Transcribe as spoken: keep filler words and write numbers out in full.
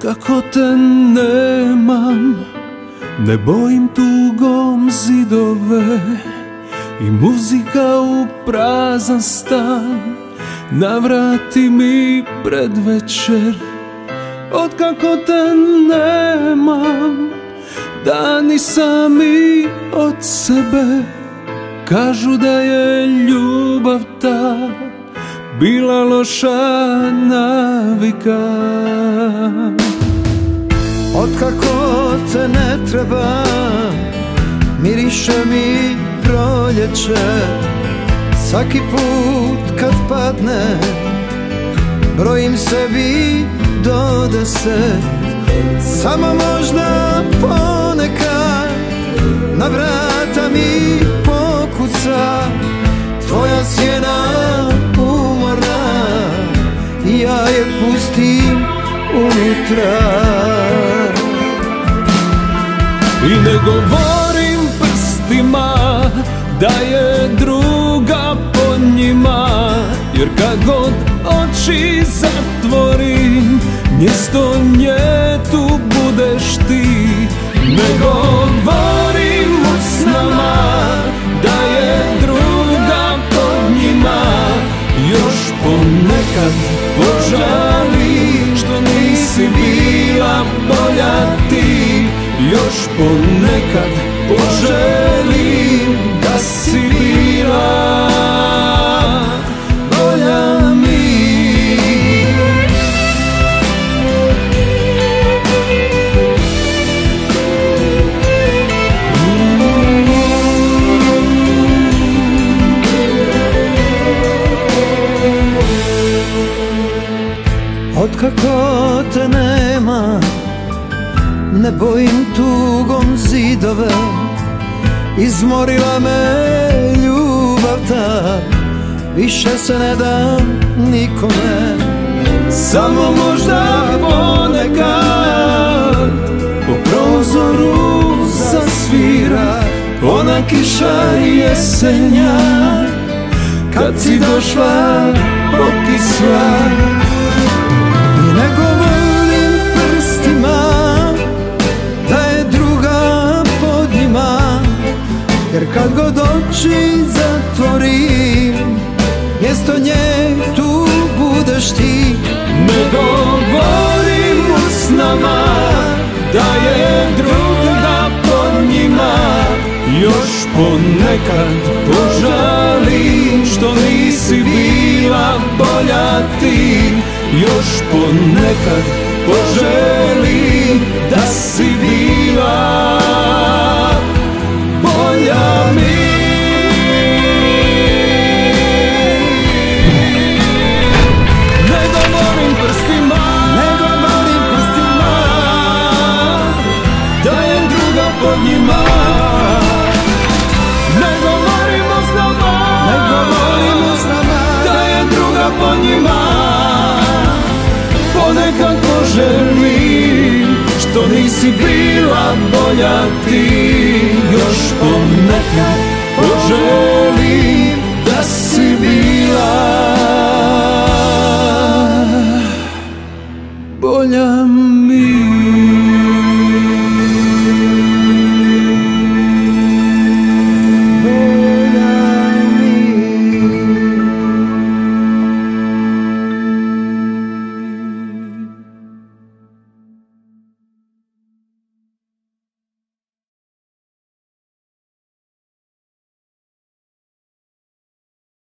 Otkako te nemam, ne bojim tugom zidove i muzika u prazan stan navrati mi pred večer. Otkako te nemam, dani sami od sebe kažu da je ljubav ta bila loša navika. Otkako te ne treba, miriše mi proljeće. Svaki put kad padne, brojim sebi do deset. Samo možda ponekad na vrata mi pokuca tvoja sjena umorna i ja je pustim unutra. I ne govorim prstima da je druga po njima, jer kad god oči zatvorim, mjesto nje tu budeš ti. Ne govorim u snama da je druga po njima, još ponekad požalim što nisi bila bolja ti. Još ponekad poželim da si bila bolja mi. Otkako te nema, ne bojim tugom zidove. Izmorila me ljubav ta, više se ne dam nikome. Samo možda ponekad po prozoru zasvira ona kiša jesenja, kad si došla pokisla. I ne govorim prstima da je druga pod njima, jer kad god oči zatvorim, mjesto nje tu budeš ti. Ne govorim u snama da je druga pod njima, još ponekad požalim što nisi bila bolja ti. Još ponekad poželim da si bila bolja mi. Ne govorim prstima, ne govorim prstima da je druga pod njima. Ne govorim o snama, ne govorim o snama da je druga pod njima. Ponekad poželim što nisi bila bolja ti. Još ponekad poželim